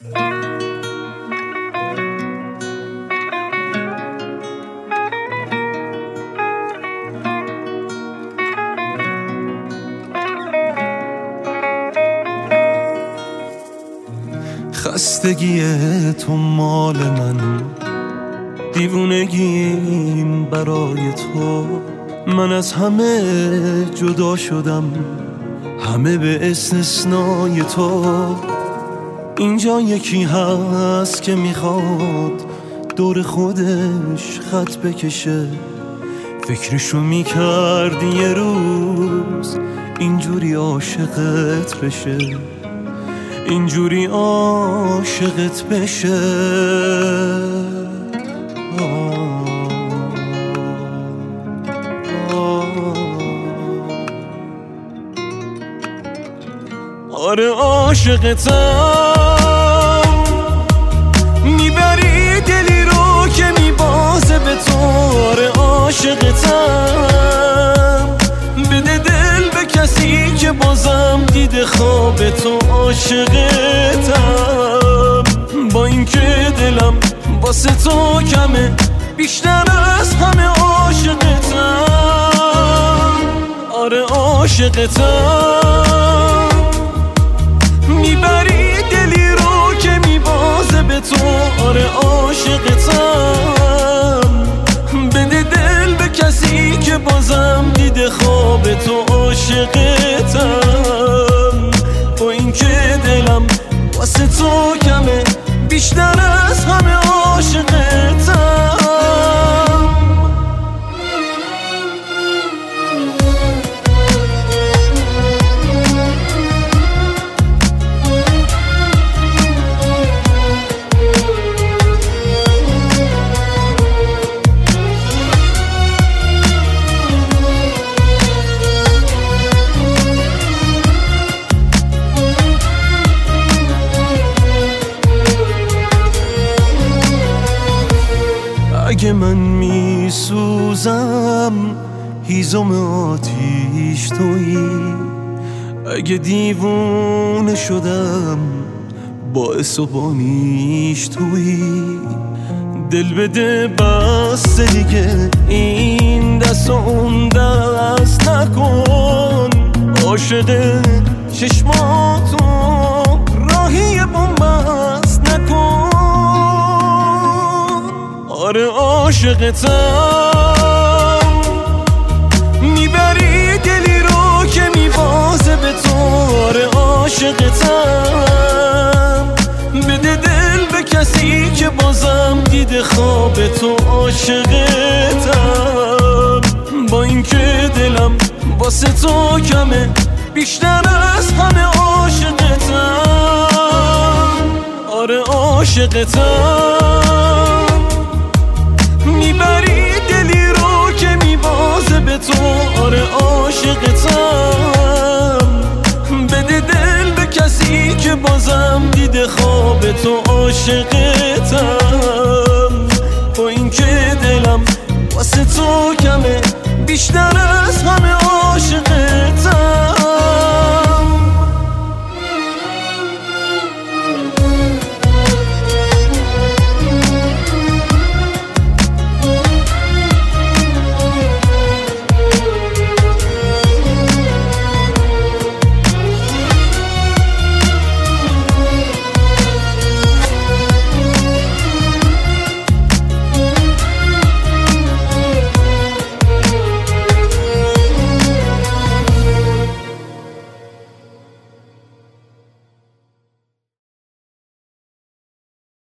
خستگی تو مال من، دیوونگیم برای تو. من از همه جدا شدم، همه به استثنای تو. اینجا یکی هست که میخواد دور خودش خط بکشه. فکرشو میکردی یه روز اینجوری عاشقت بشه، اینجوری عاشقت بشه. آره عاشقتم، میبری دلی رو که میبازه به تو. آره عاشقتم، بده دل به کسی که بازم دیده خواب تو. عاشقتم، با اینکه دلم واسه تو کمه، بیشتر از همه عاشقتم. آره عاشقتم، میبری دلی رو که میبازه به تو. آره عاشقتم، بده دل به کسی که بازم دیده خواب تو. عاشقتم، با اینکه دلم واسه تو کمه، بیشتر از همه عاشقتم. اگه من میسوزم هیزم آتیش تویی، اگه دیوونه شدم باعث و بانیش تویی. دل بده بس دیگه این دست و اون دست نکن. عاشق چشماتو راهی بنبست نکن. آره عاشقتم، میبری دلی رو که میبازه به تو. آره عاشقتم، بده دل به کسی که بازم دیده خواب تو. عاشقتم، با اینکه دلم واسه تو کمه، بیشتر از همه عاشقتم. آره عاشقتم، میبری دلی رو که میبازه به تو. آره عاشقتم، بده دل به کسی که بازم دیده خواب تو. عاشقتم، با اینکه دلم واسه تو کمه، بیشتر از همه عاشقتم.